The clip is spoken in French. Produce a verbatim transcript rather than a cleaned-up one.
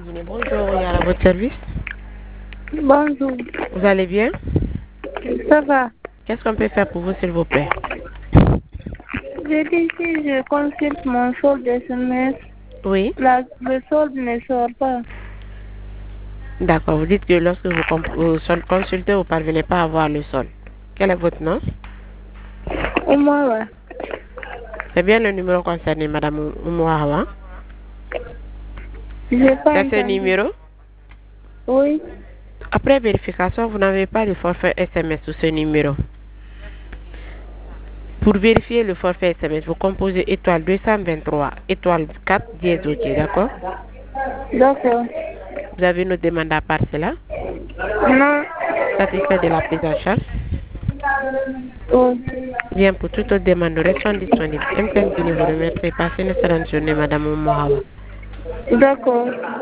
Guinée. Bonjour, il y a à votre service. Bonjour. Vous allez bien? Ça va. Qu'est-ce qu'on peut faire pour vous, s'il vous plaît? J'ai dit si je consulte mon solde S M S, Oui. la, le solde ne sort pas. D'accord, vous dites que lorsque vous, vous consultez, vous ne parvenez pas à voir le sol. Quel est votre nom? Oumawa. C'est bien le numéro concerné, Madame Oumawa? J'ai pas C'est ce entendu. numéro? Oui. Après vérification, vous n'avez pas de forfait S M S sur ce numéro. Pour vérifier le forfait S M S, vous composez étoile deux cent vingt-trois, étoile quatre, dièse OK, d'accord? D'accord. Vous avez une demande à part cela? Non. Satisfait de la prise en charge? Oui. Bien, pour toute autre demande, nous restons disponibles. M T N Guinée vous remercie. Passez une excellente journée, Madame Oumawa. D'accord.